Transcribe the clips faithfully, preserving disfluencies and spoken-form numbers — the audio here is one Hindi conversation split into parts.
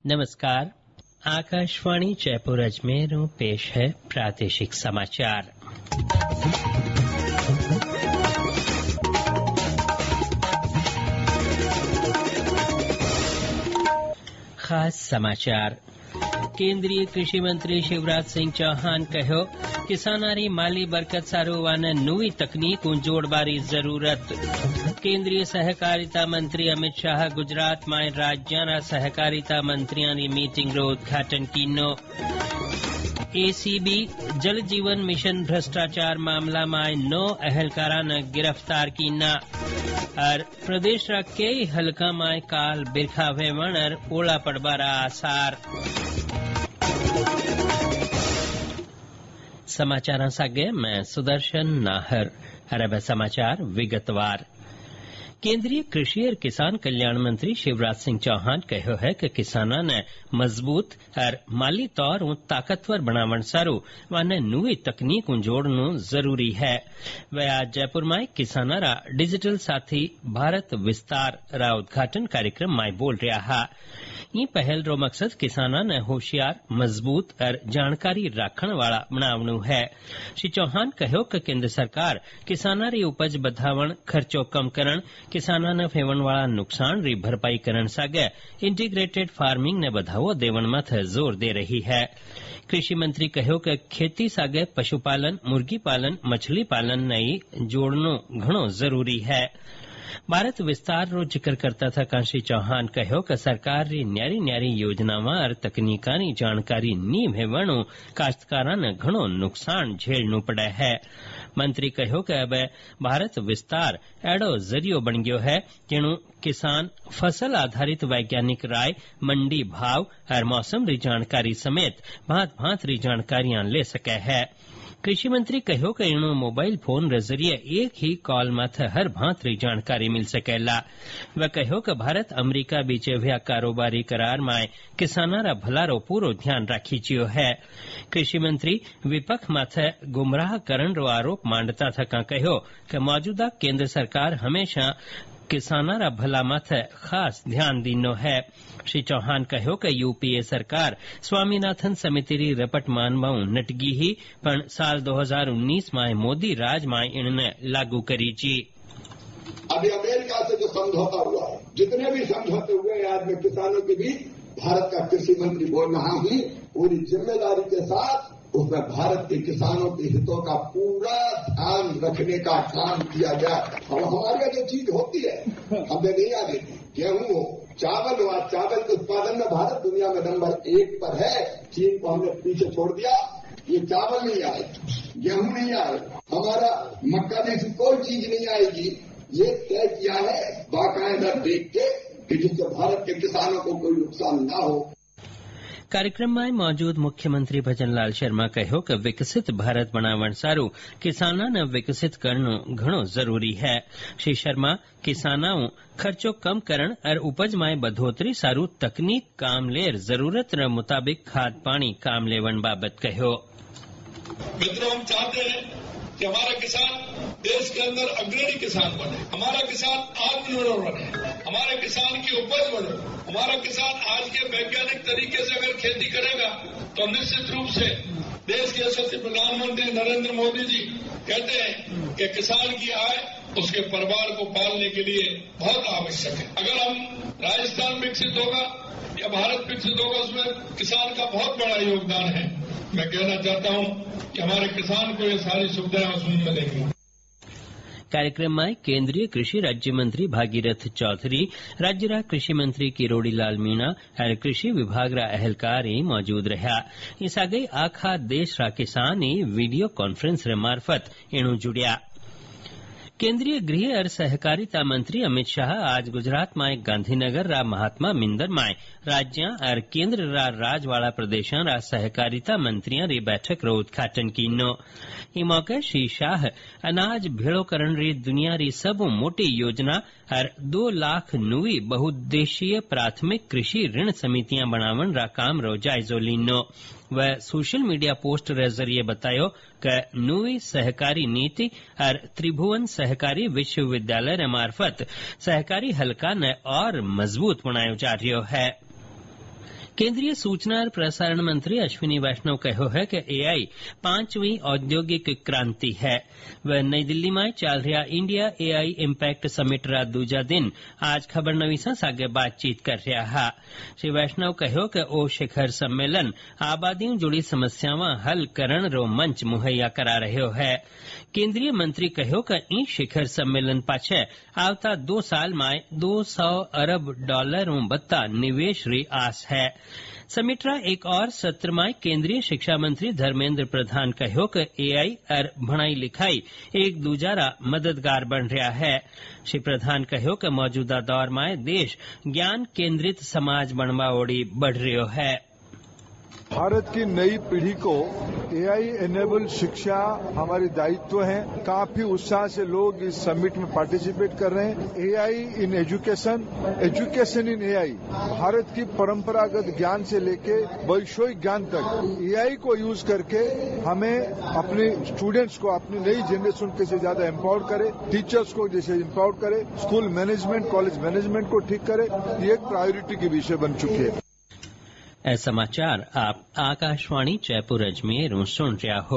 नमस्कार। आकाशवाणी जयपुर अजमेर में पेश है प्रादेशिक समाचार। खास समाचार। केंद्रीय कृषि मंत्री शिवराज सिंह चौहान कहो किसानारी माली बरकत सारूवाने नवी तकनीक जोड़वारी जरूरत। केंद्रीय सहकारिता मंत्री अमित शाह गुजरात में राज्यना सहकारिता मंत्रियों की मीटिंग रो उद्घाटन कीनो। एसीबी जल जीवन मिशन भ्रष्टाचार मामला में नौ अहलकारा ने गिरफ्तार कीना और प्रदेश रा कई हलका में काल बिरखा वेवणर ओला पड़बारा आसार। समाचार सागे मैं सुदर्शन नाहर। अरब समाचार विगतवार। केंद्रीय कृषि और किसान कल्याण मंत्री शिवराज सिंह चौहान कहो है कि किसाना ने मजबूत और माली तौर ताकतवर बनावण सारू वाने नवी तकनीक जोड़नु जरूरी है। वे आज जयपुर में किसाना रा डिजिटल साथी भारत विस्तार रा उद्घाटन कार्यक्रम में बोल रहा हा। ई पहल रो मकसद किसाना ने होशियार मजबूत और जानकारी राखण वाला बनावणु है। श्री चौहान कहो कि केंद्र सरकार किसाना री उपज बधावण, खर्चो कम करण, किसाना ने फेवण वाला नुकसान री भरपाई करण सागे इंटीग्रेटेड फार्मिंग ने बढ़ावो देवण माथे जोर दे रही है। कृषि मंत्री कहो कि खेती सागे पशुपालन, मुर्गी पालन, मछली पालन नई जोड़नो घणो जरूरी है। भारत विस्तार रो जिक्र करता था श्री चौहान कहो कि सरकार री न्यारी न्यारी योजनावां और तकनीकानी जानकारी नी भेवणु काश्तकारां ने घणो नुकसान झेलनु पड़े है। मंत्री कहो कि अब भारत विस्तार एड़ो जरियो बन गयो है जेनु किसान फसल आधारित वैज्ञानिक राय, मंडी भाव और मौसम री जानकारी समेत भांत भांत री जानकारियां ले सके है। कृषि मंत्री कहो कि इनो मोबाइल फोन रे जरिए एक ही कॉल माथे हर भांत री जानकारी मिल सकेला। वे कहो कि भारत अमेरिका बीचे भया कारोबारी करार में किसाना रा भला रो पूरो ध्यान राखी चियो है। कृषि मंत्री विपक्ष माथे गुमराह करण रो आरोप मांडता था कहो कि मौजूदा केंद्र सरकार हमेशा किसाना रा भला माथे खास ध्यान दीनो है। श्री चौहान कहो कि यूपीए सरकार स्वामीनाथन समिति री रपट मानवाऊ नटगी ही पण साल दो हजार उन्नीस में मोदी राज में इनने लागू करी जी। अभी अमेरिका से जो समझौता हुआ है, जितने भी समझौते हुए आज में किसानों के बीच भारत का कृषि मंत्री बोल रहा हूं, पूरी जिम्मेदारी के साथ उसमें भारत के किसानों के हितों का पूरा ध्यान रखने का काम किया गया। और हमारे जो चीज होती है हमें नहीं आ देती, गेहूं हो, चावल हो, चावल के उत्पादन में भारत दुनिया में नंबर एक पर है। चीन को हमने पीछे छोड़ दिया। ये चावल नहीं आए, गेहूं नहीं आए, हमारा मक्का जैसी कोई चीज नहीं आएगी। ये तय किया है बाकायदा देख के कि जिससे भारत के किसानों को कोई नुकसान ना हो। कार्यक्रम में मौजूद मुख्यमंत्री भजनलाल शर्मा कहो कि विकसित भारत बनावण सारू किसाना ने विकसित करनो घणो जरूरी है। श्री शर्मा किसानाओं खर्चो कम करण और उपज में बढ़ोतरी सारू तकनीक काम लेर जरूरत रे मुताबिक खाद पानी काम लेवन बाबत कहो। मित्रों, हम चाहते हैं कि हमारा किसान देश के अंदर अग्रणी किसान बने, हमारा किसान आत्मनिर्भर बने, हमारे किसान की उपज बढ़े। हमारा किसान आज के वैज्ञानिक तरीके से अगर खेती करेगा तो निश्चित रूप से देश के यशस्वी प्रधानमंत्री नरेंद्र मोदी जी कहते हैं कि किसान की आय उसके परिवार को पालने के लिए बहुत आवश्यक है। अगर हम राजस्थान विकसित होगा या भारत विकसित होगा, उसमें किसान का बहुत बड़ा योगदान है। मैं कहना चाहता हूं कि हमारे किसान को ये सारी सुविधाएं उसमें मिलेंगी। कार्यक्रम में केंद्रीय कृषि राज्य मंत्री भागीरथ चौधरी, राज्य रा कृषि मंत्री किरोड़ी लाल मीणा और कृषि विभाग रा अहलकार मौजूद रहा। इस आगे आखा देश रा किसान वीडियो कॉन्फ्रेंस रे मार्फत इणु जुड़िया। केंद्रीय गृह और सहकारिता मंत्री अमित शाह आज गुजरात में गांधीनगर रा महात्मा मिंदर में राज्य और केंद्र रा राजवाड़ा प्रदेशों रा सहकारिता मंत्रियों री बैठक रो उद्घाटन कीनो। ई मौके श्री शाह अनाज भेड़ोकरण री दुनिया री सब मोटी योजना और दो लाख नवी बहुउद्देशीय प्राथमिक कृषि ऋण समितियां बनावन रा काम रो जायजो लीनो। वह सोशल मीडिया पोस्ट रे जरिए बतायो कि नवी सहकारी नीति और त्रिभुवन सहकारी विश्वविद्यालय रे मार्फत सहकारी हलका ने और मजबूत बनायो जा रह्यो है। केंद्रीय सूचना और प्रसारण मंत्री अश्विनी वैष्णव कहो है कि एआई पांचवी औद्योगिक क्रांति है। वह नई दिल्ली में चल रहा इंडिया एआई इम्पैक्ट समिट रा दूजा दिन आज खबरनवीसा सागे बातचीत कर रहा है। श्री वैष्णव कहो कि ओ शिखर सम्मेलन आबादियों जुड़ी समस्यावां हल करण रो मंच मुहैया करा रह्यो है। केंद्रीय मंत्री कहो कि ई शिखर सम्मेलन पाछे आवता दो साल में दो सौ अरब डॉलरों बत्ता निवेश री आस है। समिट्रा एक और सत्र में केंद्रीय शिक्षा मंत्री धर्मेंद्र प्रधान कहो कि एआई और भणाई लिखाई एक दूजारा मददगार बन रहा है। श्री प्रधान कहो कि मौजूदा दौर में देश ज्ञान केंद्रित समाज बनवा ओड़ी बढ़ रह्यो है। भारत की नई पीढ़ी को एआई एनेबल शिक्षा हमारी दायित्व है। काफी उत्साह से लोग इस समिट में पार्टिसिपेट कर रहे हैं। AI in education, education in AI, Bharat की परंपरागत ज्ञान से लेके वैश्विक ज्ञान तक एआई को यूज करके हमें अपने स्टूडेंट्स को, अपनी नई जनरेशन को कैसे ज्यादा एम्पावर करे, टीचर्स को जैसे एम्पावर करे, स्कूल मैनेजमेंट, कॉलेज मैनेजमेंट को ठीक करे, ये एक प्रायोरिटी की विषय बन चुकी है। ए समाचार आप आकाशवाणी जयपुर अजमेर सुन रहा हो।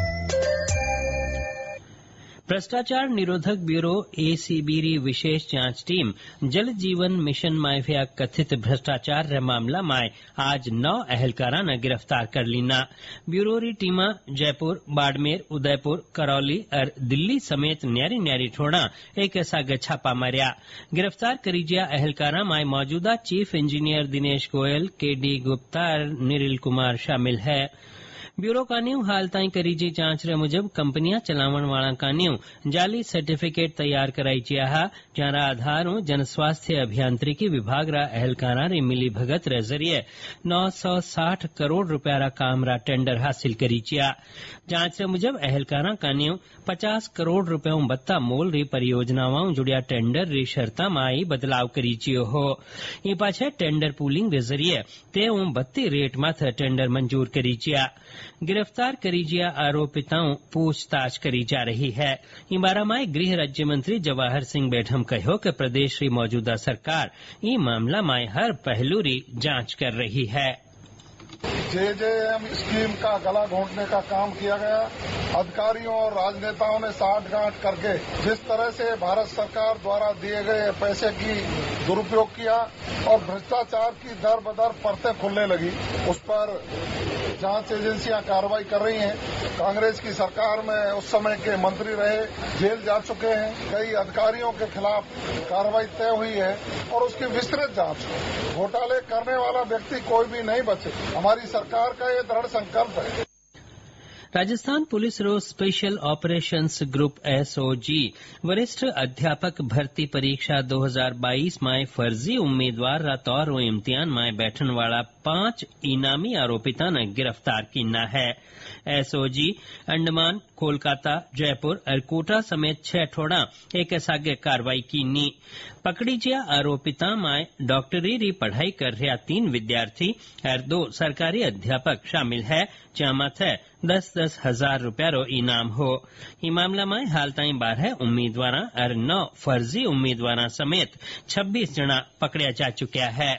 भ्रष्टाचार निरोधक ब्यूरो एसीबी री विशेष जांच टीम जल जीवन मिशन में हुआ कथित भ्रष्टाचार रे मामला में आज नौ अहलकारा ने गिरफ्तार कर लीना। ब्यूरो री टीमा जयपुर, बाड़मेर, उदयपुर, करौली और दिल्ली समेत न्यारी न्यारी ठोड़ा एक सागे छापा मार्या। गिरफ्तार करीजिया अहलकारा में मौजूदा चीफ इंजीनियर दिनेश गोयल, के डी गुप्ता और निरिल कुमार शामिल है। ब्यूरो कान्यू हाल ताई करीजी जांच रे मुजब कंपनियां चलावण वाला कान्यू जाली सर्टिफिकेट तैयार कराई जिया हा, जारा आधारों जनस्वास्थ्य अभियांत्रिकी विभाग रा अहलकारा री मिली भगत रे जरिए नौ सौ साठ करोड़ रुपया रा काम रा टेंडर हासिल करी जिया। जांच रे मुजब अहलकारा कान्यू पचास करोड़ रुपयों बत्ता मोल री परियोजनाओं जुड़िया टेंडर री शर्ता माई बदलाव करी जियो हो। ई पाछे टेंडर पूलिंग रे जरिए तेऊ बत्ती रेट माथे टेंडर मंजूर करी जिया। गिरफ्तार करीजिया आरोपिताओं पूछताछ करी जा रही है। ई बारा में गृह राज्य मंत्री जवाहर सिंह बेढम कहो कि प्रदेश की मौजूदा सरकार ई मामला में हर पहलू री जांच कर रही है। जेजेएम स्कीम का गला घोंटने का काम किया गया। अधिकारियों और राजनेताओं ने साठगांठ करके जिस तरह से भारत सरकार द्वारा दिए गए पैसे की दुरुपयोग किया और भ्रष्टाचार की दर बदर परतें खुलने लगी, उस पर जांच एजेंसियां कार्रवाई कर रही हैं। कांग्रेस की सरकार में उस समय के मंत्री रहे, जेल जा चुके हैं। कई अधिकारियों के खिलाफ कार्रवाई तय हुई है और उसकी विस्तृत जांच। घोटाले करने वाला व्यक्ति कोई भी नहीं बचे। हमारी सरकार का ये दृढ़ संकल्प है। राजस्थान पुलिस रो स्पेशल ऑपरेशंस ग्रुप एसओजी वरिष्ठ अध्यापक भर्ती परीक्षा दो हज़ार बाईस में फर्जी उम्मीदवार रा तौर रो इम्तिहान में बैठन वाला पांच इनामी आरोपिता ने गिरफ्तार किया है। एसओजी अंडमान, कोलकाता, जयपुर और कोटा समेत छह ठोड़ा एक सागे कार्रवाई की नी। पकड़ी जिया आरोपिता में डॉक्टरी री पढ़ाई कर रहा तीन विद्यार्थी और दो सरकारी अध्यापक शामिल है, जहाँ थे दस दस हजार रुपया रो इनाम हो। ई मामला में हाल ताई बारह उम्मीदवार और नौ फर्जी उम्मीदवार समेत छब्बीस जना पकड़िया जा चुका है।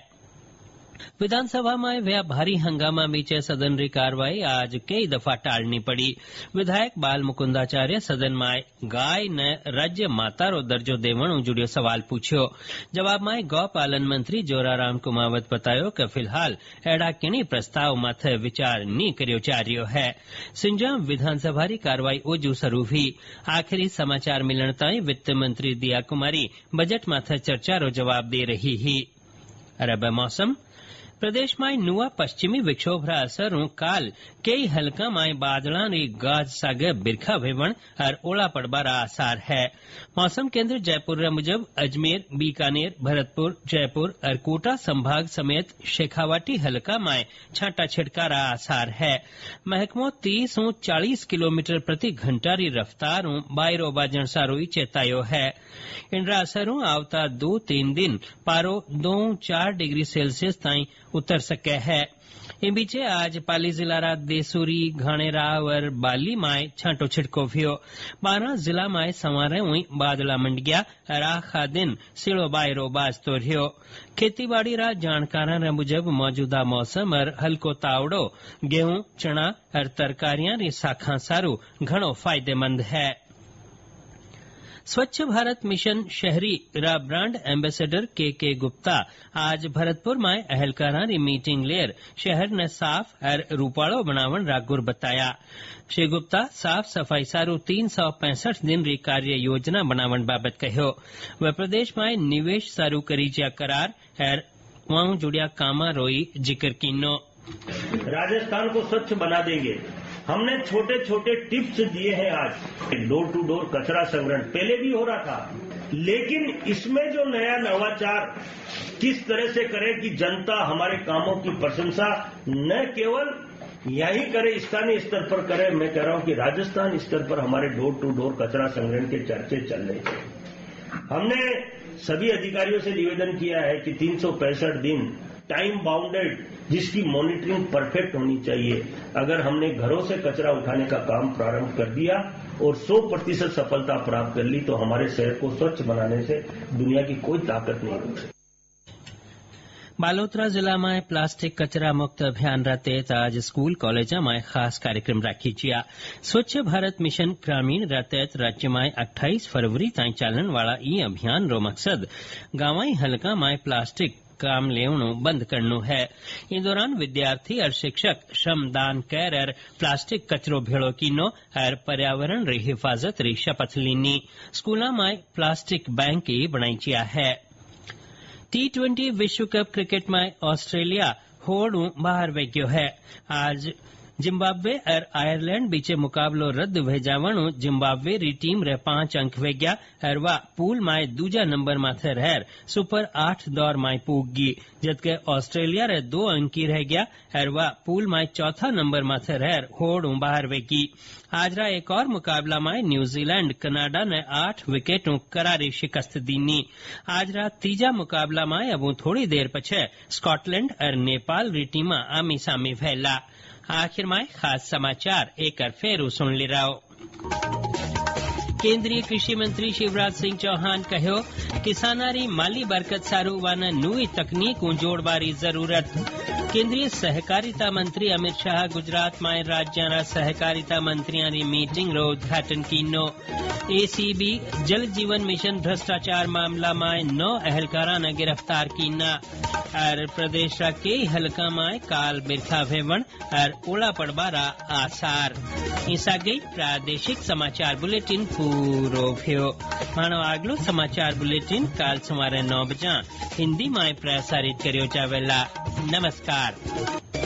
विधानसभा में व्या भारी हंगामा बीचे सदन री कार्रवाई आज कई दफा टालनी पड़ी। विधायक बाल मुकुंदाचार्य सदन में गाय ने राज्य माता रो दर्जो देवणु जुड़ियो सवाल पूछ्यो। जवाब में गौ पालन मंत्री जोराराम कुमावत बतायो कि फिलहाल एड़ा किनी प्रस्ताव माथे विचार नी कर्यो जा रह्यो है। सिंजा विधानसभा री कार्रवाई ओजू शुरू हुई। आखिरी समाचार मिलण ताई वित्त मंत्री दिया कुमारी बजट माथे चर्चा रो जवाब दे रही ही। अरब मौसम प्रदेश में नुआ पश्चिमी विक्षोभ रा असरों काल कई हल्का में बादला री गाज सागे बिरखा भेवण और ओला पड़बारा आसार है। मौसम केंद्र जयपुर रा मुजब अजमेर, बीकानेर, भरतपुर, जयपुर और कोटा संभाग समेत शेखावाटी हल्का में छाटा छिड़कारा आसार है। महकमो तीस और चालीस किलोमीटर प्रति घंटा री रफ्तार बायरो बाजन सारोई चेतायो है। इनरा असरों आवता दो तीन दिन पारो दो चार डिग्री सेल्सियस ताई उतर सके है। इन बीचे आज पाली जिला रा देसूरी घाणेरा और बाली माए छांटो छिड़को थियो। बारह जिला माए सवारे हुई बादला मंडिया और आखा दिन सिड़ो बायरो बाजतो रह्यो। खेतीबाड़ी रा जानकारा रे मुजब मौजूदा मौसम और हल्को तावड़ो गेहूं चना और तरकारियां री साखा सारू घणो फायदेमंद है। स्वच्छ भारत मिशन शहरी रा ब्रांड एम्बेसडर के के गुप्ता आज भरतपुर में अहलकारा री मीटिंग लेर शहर ने साफ और रूपाड़ो बनावन रा गुर बताया। श्री गुप्ता साफ सफाई सारू तीन सौ पैंसठ दिन री कार्य योजना बनावन बाबत कहो। व प्रदेश में निवेश सारू करीजिया करार और वहां जुड़िया कामा रोई जिक्र कीनो। राजस्थान को स्वच्छ बना देंगे। हमने छोटे छोटे टिप्स दिए हैं। आज डोर टू डोर कचरा संग्रहण पहले भी हो रहा था, लेकिन इसमें जो नया नवाचार किस तरह से करें कि जनता हमारे कामों की प्रशंसा न केवल यही करे, स्थानीय स्तर पर करे। मैं कह रहा हूं कि राजस्थान स्तर पर हमारे डोर टू डोर कचरा संग्रहण के चर्चे चल रहे हैं। हमने सभी अधिकारियों से निवेदन किया है कि तीन सौ पैंसठ दिन टाइम बाउंडेड, जिसकी मॉनिटरिंग परफेक्ट होनी चाहिए। अगर हमने घरों से कचरा उठाने का काम प्रारंभ कर दिया और सौ प्रतिशत सफलता प्राप्त कर ली तो हमारे शहर को स्वच्छ बनाने से दुनिया की कोई ताकत नहीं होगी। बालोतरा जिला में प्लास्टिक कचरा मुक्त अभियान तहत आज स्कूल कॉलेज में खास कार्यक्रम राखी जिया। स्वच्छ भारत मिशन ग्रामीण तहत राज्य में अट्ठाईस फरवरी ताई चालन वाला ई अभियान रो मकसद गांवाई हलका में प्लास्टिक काम लेवणो बंद करनो है। इन दौरान विद्यार्थी और शिक्षक श्रमदान कर और प्लास्टिक कचरो भेड़ो कीनो और पर्यावरण री हिफाजत री शपथ लीनी। स्कूला में प्लास्टिक बैंक की बनाई जिया है। टी ट्वेंटी विश्व कप क्रिकेट में ऑस्ट्रेलिया होड़ बाहर वेग्यो है। आज जिम्बाब्वे और आयरलैंड बीचे मुकाबलो रद्द भई जावणु जिम्बाब्वे री टीम रे पांच अंक वेग्या और वा पूल में दूजा नंबर माथे रहर सुपर आठ दौर में पूगी, जबकि ऑस्ट्रेलिया रे दो अंकी रह गया और वा पूल में चौथा नंबर माथे रहर होड़ बाहर वेगी। आज रा एक और मुकाबला में न्यूजीलैंड कनाडा ने आठ विकेटों करारी शिकस्त दीनी। आज रा तीजा मुकाबला में अब थोड़ी देर पछे स्कॉटलैंड और नेपाल री टीमा आमी सामी भैला। आखिर में खास समाचार एक बार फेरू सुन ली रहो। केंद्रीय कृषि मंत्री शिवराज सिंह चौहान कहो, किसानारी माली बरकत सारू वाना नई तकनीक जोड़बारी जरूरत। केंद्रीय सहकारिता मंत्री अमित शाह गुजरात में राज्य सहकारिता मंत्रियों की मीटिंग रो उद्घाटन कीनो। एसीबी जल जीवन मिशन भ्रष्टाचार मामला में नौ अहलकारा ने गिरफ्तार कीना और प्रदेश के हलका में काल बिरखा भेवण और ओला पड़बारा आसार। ईसा गई प्रादेशिक समाचार बुलेटिन पूरो भ्यो। मानो आगलो समाचार बुलेटिन काल सवारे नौ बजा हिंदी में प्रसारित करियो जावेला। नमस्कार।